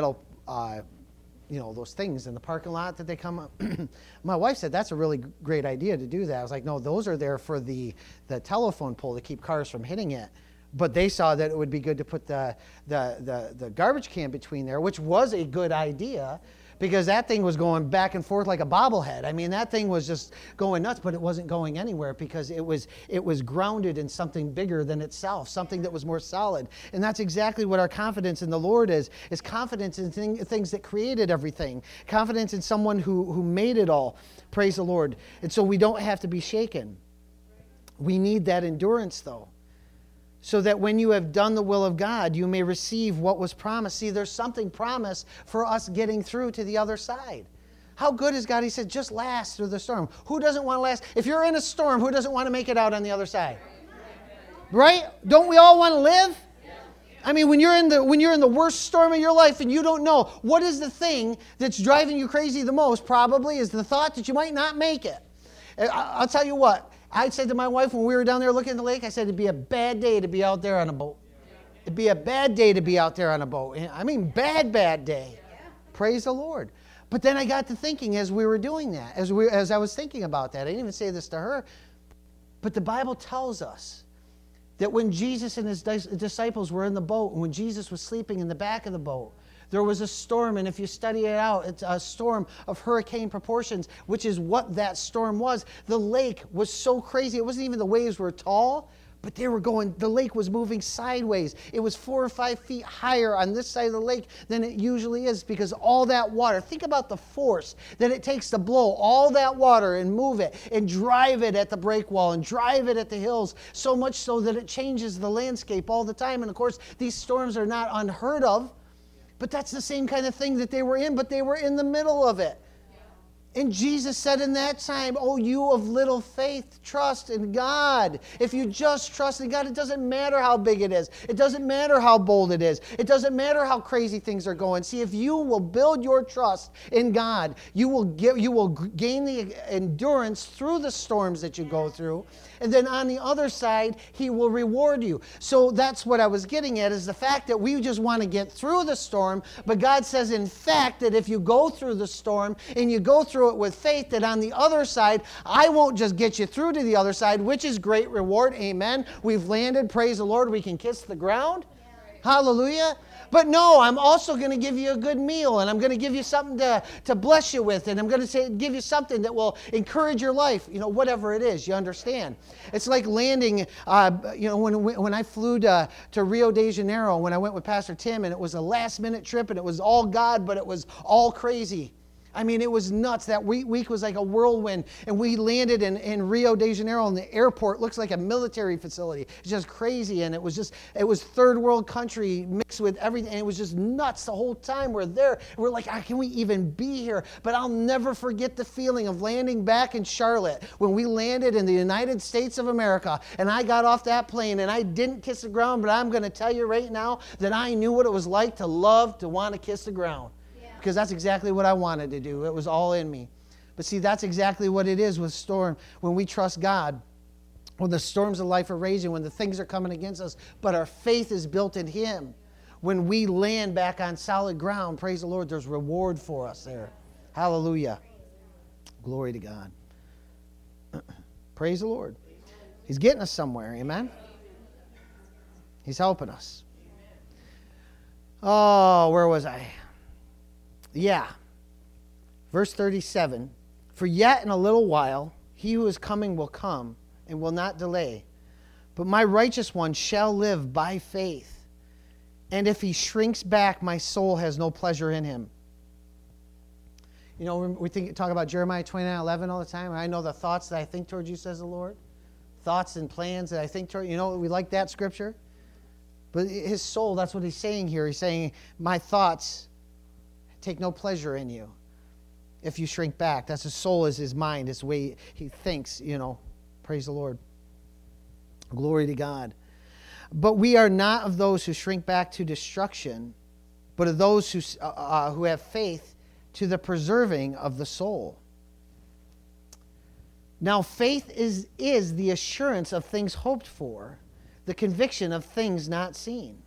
those things in the parking lot that they come up. My wife said, that's a really great idea to do that. I was like, no, those are there for the telephone pole to keep cars from hitting it. But they saw that it would be good to put the garbage can between there, which was a good idea because that thing was going back and forth like a bobblehead. I mean, that thing was just going nuts, but it wasn't going anywhere because it was grounded in something bigger than itself, something that was more solid. And that's exactly what our confidence in the Lord is confidence in things that created everything, confidence in someone who made it all. Praise the Lord. And so we don't have to be shaken. We need that endurance, though, so that when you have done the will of God, you may receive what was promised. See, there's something promised for us getting through to the other side. How good is God? He said, just last through the storm. Who doesn't want to last? If you're in a storm, who doesn't want to make it out on the other side? Right? Don't we all want to live? I mean, when you're in the worst storm of your life and you don't know, what is the thing that's driving you crazy the most? Probably is the thought that you might not make it. I'll tell you what. I said to my wife when we were down there looking at the lake, I said it'd be a bad day to be out there on a boat. It'd be a bad day to be out there on a boat. I mean, bad day. Praise the Lord. But then I got to thinking as we were doing that, as I was thinking about that, I didn't even say this to her, but the Bible tells us that when Jesus and His disciples were in the boat, and when Jesus was sleeping in the back of the boat, There was a storm, and if you study it out, it's a storm of hurricane proportions, which is what that storm was. The lake was so crazy. It wasn't even the waves were tall, but they were going, the lake was moving sideways. It was 4 or 5 feet higher on this side of the lake than it usually is because all that water, think about the force that it takes to blow all that water and move it and drive it at the break wall and drive it at the hills, so much so that it changes the landscape all the time. And of course, these storms are not unheard of, but that's the same kind of thing that they were in, but they were in the middle of it. And Jesus said in that time, oh, you of little faith, trust in God. If you just trust in God, it doesn't matter how big it is. It doesn't matter how bold it is. It doesn't matter how crazy things are going. See, if you will build your trust in God, you will gain the endurance through the storms that you go through. And then on the other side, He will reward you. So that's what I was getting at, is the fact that we just want to get through the storm. But God says, in fact, that if you go through the storm and you go through it with faith, that on the other side, I won't just get you through to the other side, which is great reward. Amen. We've landed. Praise the Lord. We can kiss the ground. Hallelujah. But no, I'm also going to give you a good meal, and I'm going to give you something to bless you with, and I'm going to give you something that will encourage your life, whatever it is, you understand. It's like landing, when I flew to Rio de Janeiro, when I went with Pastor Tim, and it was a last-minute trip, and it was all God, but it was all crazy. I mean, it was nuts. That week was like a whirlwind. And we landed in Rio de Janeiro, and the airport looks like a military facility. It's just crazy. And it was third world country mixed with everything. And it was just nuts the whole time we're there. We're like, can we even be here? But I'll never forget the feeling of landing back in Charlotte when we landed in the United States of America. And I got off that plane, and I didn't kiss the ground, but I'm going to tell you right now that I knew what it was like to love to want to kiss the ground. Because that's exactly what I wanted to do. It was all in me. But see, that's exactly what it is with storm. When we trust God, when the storms of life are raging, when the things are coming against us, but our faith is built in Him. When we land back on solid ground, praise the Lord, there's reward for us there. Hallelujah. Glory to God. Praise the Lord. He's getting us somewhere. Amen? He's helping us. Oh, where was I? Yeah. Verse 37, for yet in a little while, He who is coming will come and will not delay. But my righteous one shall live by faith. And if he shrinks back, my soul has no pleasure in him. We talk about Jeremiah 29:11 all the time. I know the thoughts that I think towards you, says the Lord. Thoughts and plans that I think toward you. We like that scripture. But his soul, that's what he's saying here. He's saying, my thoughts take no pleasure in you if you shrink back. That's his soul, is his mind, his way he thinks, Praise the Lord. Glory to God. But we are not of those who shrink back to destruction, but of those who have faith to the preserving of the soul. Now faith is the assurance of things hoped for, the conviction of things not seen.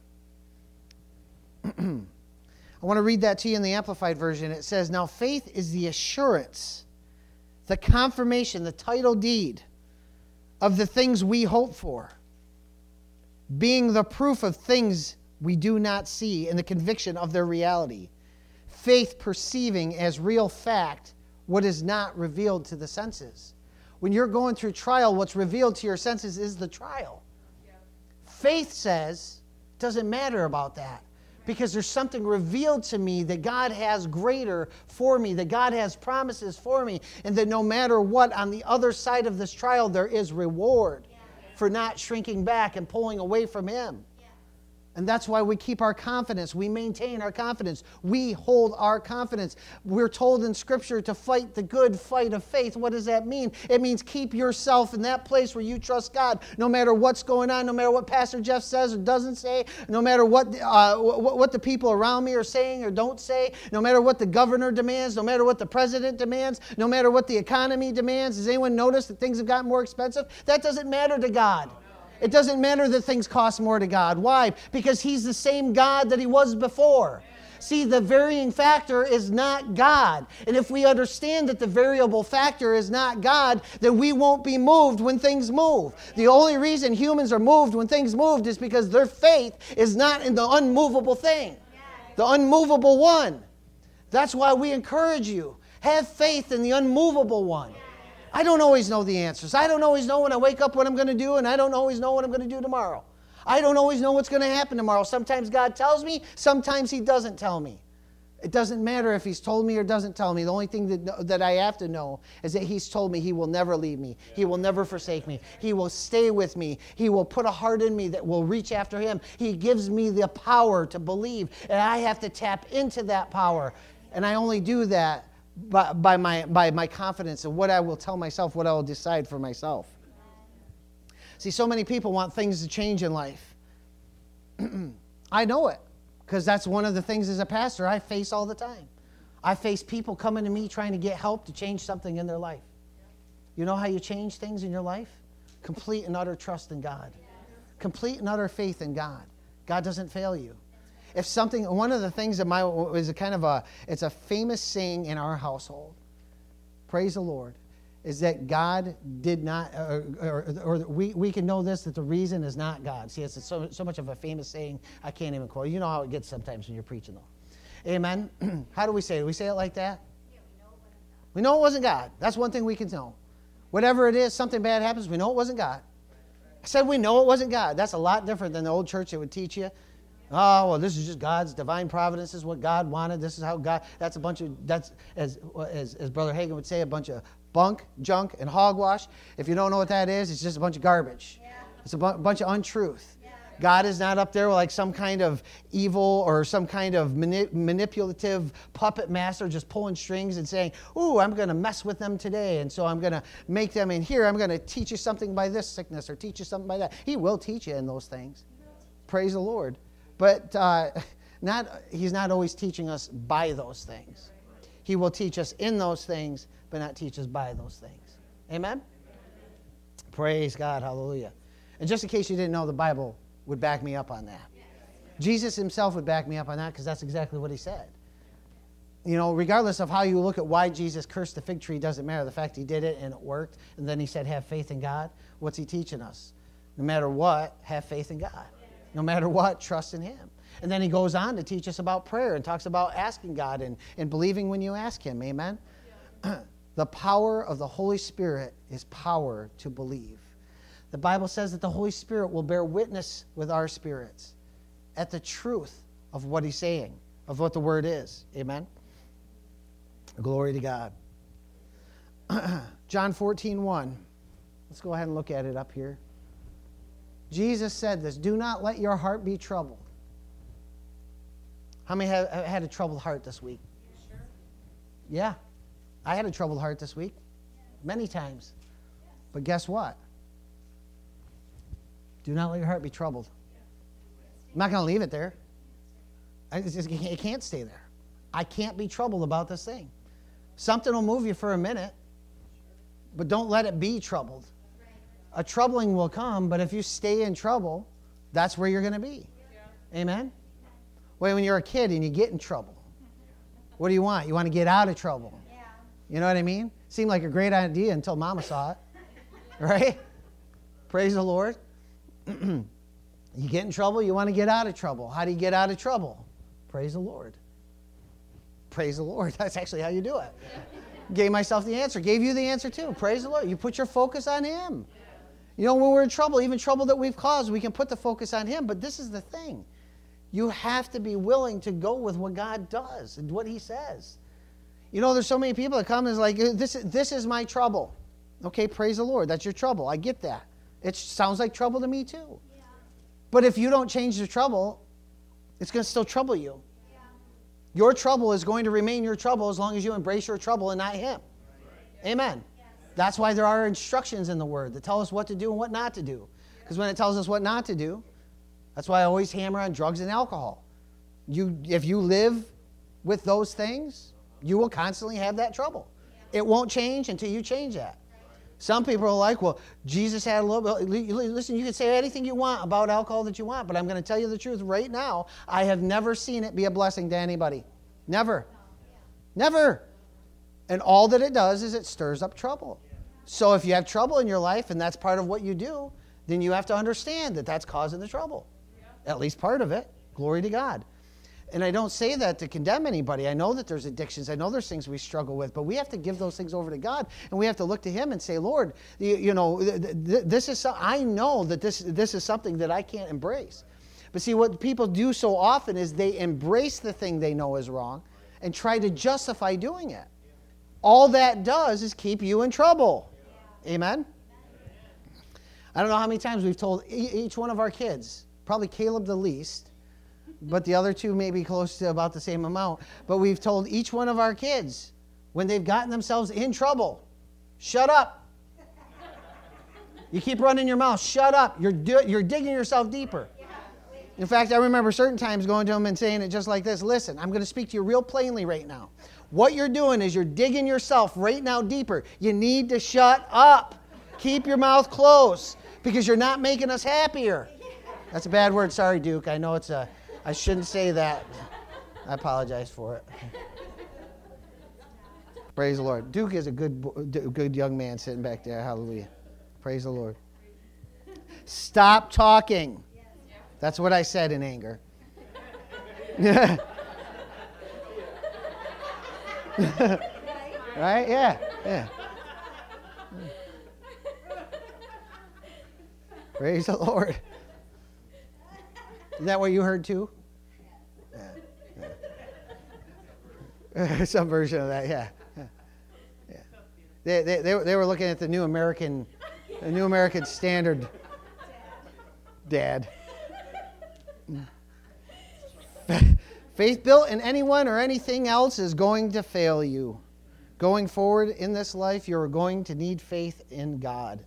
I want to read that to you in the Amplified Version. It says, now faith is the assurance, the confirmation, the title deed of the things we hope for, being the proof of things we do not see and the conviction of their reality. Faith perceiving as real fact what is not revealed to the senses. When you're going through trial, what's revealed to your senses is the trial. Yeah. Faith says, doesn't matter about that. Because there's something revealed to me that God has greater for me, that God has promises for me, and that no matter what, on the other side of this trial, there is reward for not shrinking back and pulling away from Him. And that's why we keep our confidence. We maintain our confidence. We hold our confidence. We're told in Scripture to fight the good fight of faith. What does that mean? It means keep yourself in that place where you trust God, no matter what's going on, no matter what Pastor Jeff says or doesn't say, no matter what the people around me are saying or don't say, no matter what the governor demands, no matter what the president demands, no matter what the economy demands. Does anyone notice that things have gotten more expensive? That doesn't matter to God. It doesn't matter that things cost more to God. Why? Because He's the same God that He was before. See, the varying factor is not God. And if we understand that the variable factor is not God, then we won't be moved when things move. The only reason humans are moved when things move is because their faith is not in the unmovable thing. The unmovable one. That's why we encourage you. Have faith in the unmovable one. I don't always know the answers. I don't always know when I wake up what I'm going to do, and I don't always know what I'm going to do tomorrow. I don't always know what's going to happen tomorrow. Sometimes God tells me, sometimes He doesn't tell me. It doesn't matter if He's told me or doesn't tell me. The only thing that I have to know is that He's told me He will never leave me. He will never forsake me. He will stay with me. He will put a heart in me that will reach after Him. He gives me the power to believe, and I have to tap into that power. And I only do that by my confidence in what I will tell myself, what I will decide for myself. See, so many people want things to change in life. I know it, because that's one of the things as a pastor I face all the time. I face people coming to me trying to get help to change something in their life. You know how you change things in your life? Complete and utter trust in God. Complete and utter faith in God. God doesn't fail you. If something, one of the things that is it's a famous saying in our household, praise the Lord, is that God did not, or we can know this, that the reason is not God. See, it's so much of a famous saying, I can't even quote. You know how it gets sometimes when you're preaching, though. Amen? How do we say it? Do we say it like that? Yeah, we know it wasn't God. That's one thing we can know. Whatever it is, something bad happens, we know it wasn't God. I said we know it wasn't God. That's a lot different than the old church that would teach you. Oh, well, this is just God's divine providence. This is what God wanted. This is how God, that's as Brother Hagin would say, a bunch of bunk, junk, and hogwash. If you don't know what that is, it's just a bunch of garbage. Yeah. It's a bunch of untruth. Yeah. God is not up there like some kind of evil or some kind of manipulative puppet master just pulling strings and saying, ooh, I'm going to mess with them today, and so I'm going to make them in here. I'm going to teach you something by this sickness or teach you something by that. He will teach you in those things. Praise the Lord. But He's not always teaching us by those things. He will teach us in those things, but not teach us by those things. Amen? Praise God. Hallelujah. And just in case you didn't know, the Bible would back me up on that. Jesus Himself would back me up on that, because that's exactly what He said. You know, regardless of how you look at why Jesus cursed the fig tree, doesn't matter. The fact He did it and it worked, and then He said, have faith in God. What's He teaching us? No matter what, have faith in God. No matter what, trust in Him. And then He goes on to teach us about prayer and talks about asking God and believing when you ask Him. Amen? Yeah. The power of the Holy Spirit is power to believe. The Bible says that the Holy Spirit will bear witness with our spirits at the truth of what He's saying, of what the Word is. Amen? Glory to God. John 14:1. Let's go ahead and look at it up here. Jesus said this, do not let your heart be troubled. How many have had a troubled heart this week? Sure. Yeah. I had a troubled heart this week. Many times. But guess what? Do not let your heart be troubled. I'm not going to leave it there. It can't stay there. I can't be troubled about this thing. Something will move you for a minute, but don't let it be troubled. A troubling will come, but if you stay in trouble, that's where you're going to be. Yeah. Amen? Well, when you're a kid and you get in trouble, what do you want? You want to get out of trouble. Yeah. You know what I mean? Seemed like a great idea until Mama saw it. Right? Praise the Lord. You get in trouble, you want to get out of trouble. How do you get out of trouble? Praise the Lord. Praise the Lord. That's actually how you do it. Gave myself the answer. Gave you the answer too. Praise the Lord. You put your focus on Him. You know, when we're in trouble, even trouble that we've caused, we can put the focus on Him. But this is the thing. You have to be willing to go with what God does and what He says. You know, there's so many people that come and is like, this is my trouble. Okay, praise the Lord. That's your trouble. I get that. It sounds like trouble to me too. Yeah. But if you don't change the trouble, it's going to still trouble you. Yeah. Your trouble is going to remain your trouble as long as you embrace your trouble and not Him. Right. Amen. That's why there are instructions in the Word that tell us what to do and what not to do. Because when it tells us what not to do, that's why I always hammer on drugs and alcohol. If you live with those things, you will constantly have that trouble. It won't change until you change that. Some people are like, well, Jesus had a little bit. Listen, you can say anything you want about alcohol that you want, but I'm going to tell you the truth right now. I have never seen it be a blessing to anybody. Never. Never. And all that it does is it stirs up trouble. So if you have trouble in your life and that's part of what you do, then you have to understand that that's causing the trouble. At least part of it. Glory to God. And I don't say that to condemn anybody. I know that there's addictions. I know there's things we struggle with, but we have to give those things over to God, and we have to look to Him and say, Lord, this is. I know that this is something that I can't embrace. But see, what people do so often is they embrace the thing they know is wrong and try to justify doing it. All that does is keep you in trouble. Amen? I don't know how many times we've told each one of our kids, probably Caleb the least, but the other two may be close to about the same amount. But we've told each one of our kids, when they've gotten themselves in trouble, shut up. You keep running your mouth, shut up. You're digging yourself deeper. In fact, I remember certain times going to them and saying it just like this. Listen, I'm going to speak to you real plainly right now. What you're doing is you're digging yourself right now deeper. You need to shut up. Keep your mouth closed because you're not making us happier. That's a bad word. Sorry, Duke. I know I shouldn't say that. I apologize for it. Praise the Lord. Duke is a good young man sitting back there. Hallelujah. Praise the Lord. Stop talking. That's what I said in anger. Right? Yeah. Praise the Lord. Is that what you heard too? Yeah. Some version of that, yeah. They were looking at the New American Standard. Dad. Faith built in anyone or anything else is going to fail you. Going forward in this life, you're going to need faith in God.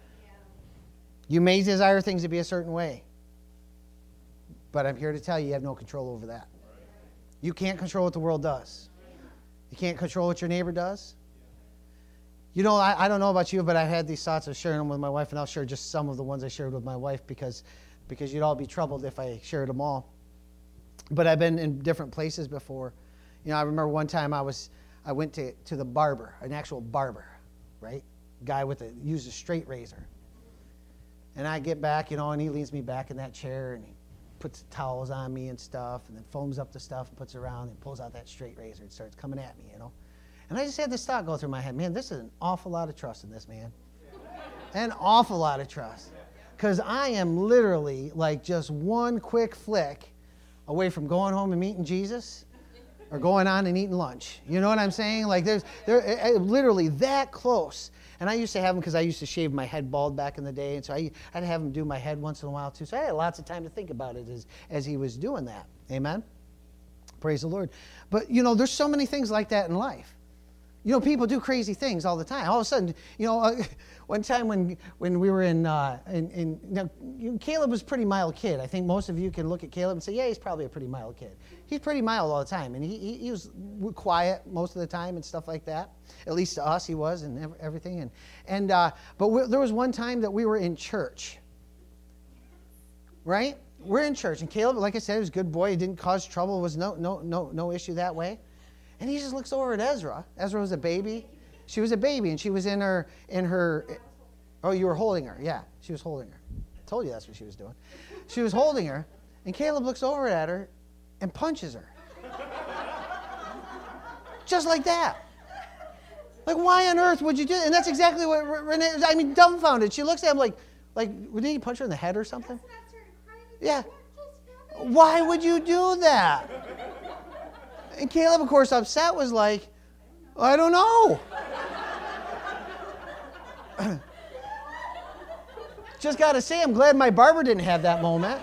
You may desire things to be a certain way, but I'm here to tell you, you have no control over that. You can't control what the world does. You can't control what your neighbor does. You know, I don't know about you, but I had these thoughts of sharing them with my wife, and I'll share just some of the ones I shared with my wife because you'd all be troubled if I shared them all. But I've been in different places before. You know, I remember one time I went to the barber, an actual barber, right? Guy used a straight razor. And I get back, and he leads me back in that chair, and he puts towels on me and stuff, and then foams up the stuff and puts it around and pulls out that straight razor and starts coming at me, And I just had this thought go through my head, man, this is an awful lot of trust in this man. An awful lot of trust. Because I am literally like just one quick flick away from going home and meeting Jesus or going on and eating lunch. You know what I'm saying? Like they're literally that close. And I used to have him because I used to shave my head bald back in the day. And so I'd have him do my head once in a while too. So I had lots of time to think about it as he was doing that. Amen? Praise the Lord. But, there's so many things like that in life. People do crazy things all the time. All of a sudden, one time when we were now, Caleb was a pretty mild kid. I think most of you can look at Caleb and say, yeah, he's probably a pretty mild kid. He's pretty mild all the time, and he was quiet most of the time and stuff like that. At least to us, he was, and everything. But there was one time that we were in church, right? We're in church, and Caleb, like I said, he was a good boy. He didn't cause trouble. It was no issue that way. And he just looks over at Ezra. Ezra was a baby. She was a baby, and she was in her. Oh, you were holding her. Yeah, she was holding her. I told you that's what she was doing. She was holding her, and Caleb looks over at her and punches her. Just like that. Like, why on earth would you do that? And that's exactly what Renee, dumbfounded. She looks at him like, did he punch her in the head or something? Yeah. Why would you do that? And Caleb, of course, upset, was like, I don't know. Just got to say, I'm glad my barber didn't have that moment.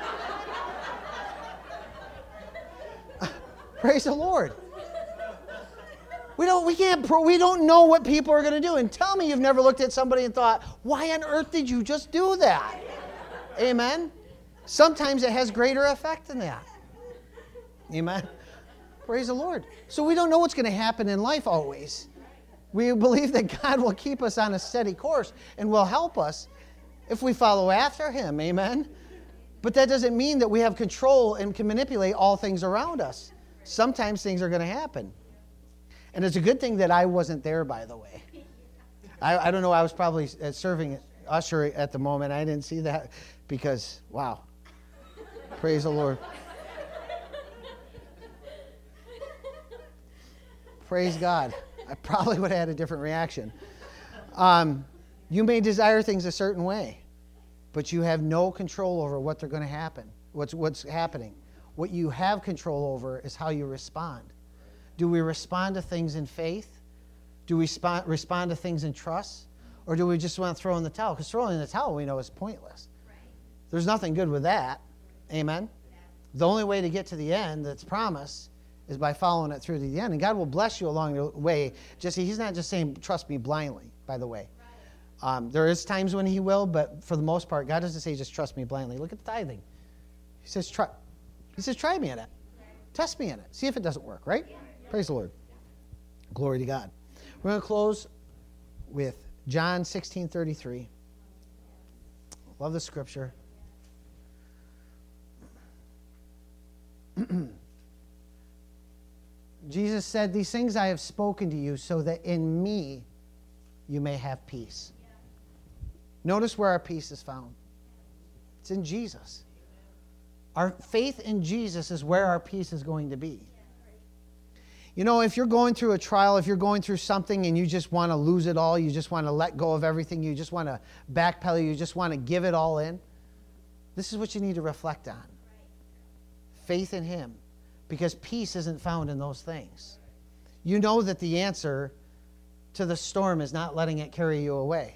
Praise the Lord. We don't know what people are going to do. And tell me you've never looked at somebody and thought, why on earth did you just do that? Amen? Sometimes it has greater effect than that. Amen? Praise the Lord. So we don't know what's going to happen in life always. We believe that God will keep us on a steady course and will help us if we follow after Him. Amen? But that doesn't mean that we have control and can manipulate all things around us. Sometimes things are going to happen. And it's a good thing that I wasn't there, by the way. I don't know, I was probably serving usher at the moment. I didn't see that because, wow. Praise the Lord. Praise God. I probably would have had a different reaction. You may desire things a certain way, but you have no control over what they're going to happen, what's happening. What you have control over is how you respond. Do we respond to things in faith? Do we respond to things in trust? Or do we just want to throw in the towel? Because throwing in the towel, we know, is pointless. Right. There's nothing good with that. Amen? Yeah. The only way to get to the end that's promised is by following it through to the end. And God will bless you along the way. Jesse, he's not just saying, trust me blindly, by the way. Right. There is times when he will, but for the most part, God doesn't say just trust me blindly. Look at the tithing. He says, try me in it. Test me in it. See if it doesn't work, right? Yeah. Praise the Lord. Yeah. Glory to God. We're going to close with John 16:33. Love the scripture. Jesus said, "These things I have spoken to you so that in me you may have peace." Notice where our peace is found. It's in Jesus. Our faith in Jesus is where our peace is going to be. You know, if you're going through a trial, if you're going through something and you just want to lose it all, you just want to let go of everything, you just want to backpedal, you just want to give it all in, this is what you need to reflect on. Faith in Him. Because peace isn't found in those things. You know that the answer to the storm is not letting it carry you away.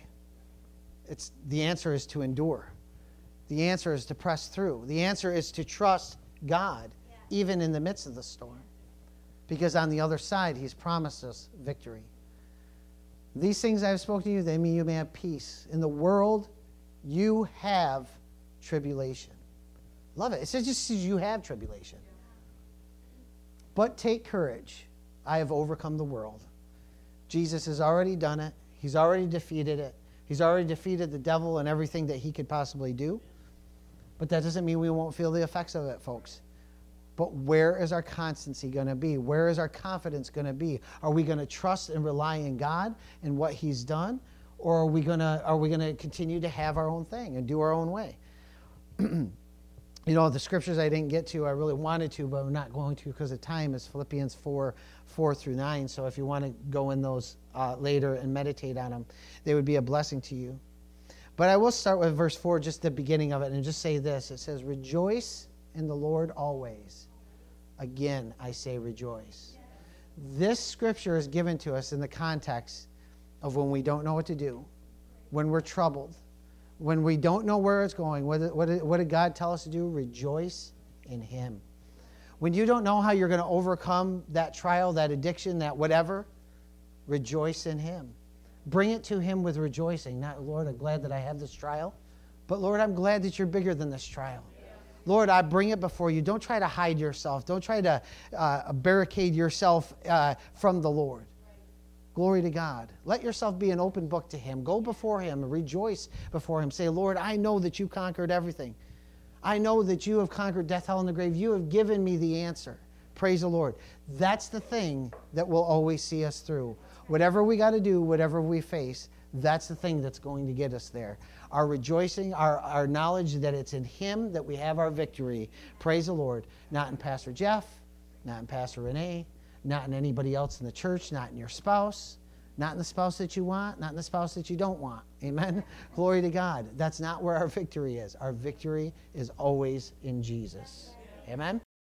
The answer is to endure. The answer is to press through. The answer is to trust God, even in the midst of the storm. Because on the other side, He's promised us victory. These things I have spoken to you, they mean you may have peace. In the world, you have tribulation. Love it. It says just you have tribulation. But take courage. I have overcome the world. Jesus has already done it. He's already defeated it. He's already defeated the devil and everything that he could possibly do. But that doesn't mean we won't feel the effects of it, folks. But where is our constancy going to be? Where is our confidence going to be? Are we going to trust and rely in God and what He's done? Or are we going to continue to have our own thing and do our own way? You know, the scriptures I didn't get to, I really wanted to, but I'm not going to because of time, is Philippians 4:4-9. So if you want to go in those later and meditate on them, they would be a blessing to you. But I will start with verse 4, just the beginning of it, and just say this. It says, "Rejoice in the Lord always. Again, I say rejoice." This scripture is given to us in the context of when we don't know what to do, when we're troubled, when we don't know where it's going. What did God tell us to do? Rejoice in Him. When you don't know how you're going to overcome that trial, that addiction, that whatever, rejoice in Him. Bring it to Him with rejoicing. Not, Lord, I'm glad that I have this trial, but Lord, I'm glad that you're bigger than this trial. Lord, I bring it before you. Don't try to hide yourself. Don't try to barricade yourself from the Lord. Glory to God. Let yourself be an open book to Him. Go before Him and rejoice before Him. Say, Lord, I know that you conquered everything. I know that you have conquered death, hell, and the grave. You have given me the answer. Praise the Lord. That's the thing that will always see us through. Whatever we got to do, whatever we face, that's the thing that's going to get us there. Our rejoicing, our knowledge that it's in Him that we have our victory. Praise the Lord. Not in Pastor Jeff, not in Pastor Renee, not in anybody else in the church, not in your spouse, not in the spouse that you want, not in the spouse that you don't want. Amen? Glory to God. That's not where our victory is. Our victory is always in Jesus. Amen?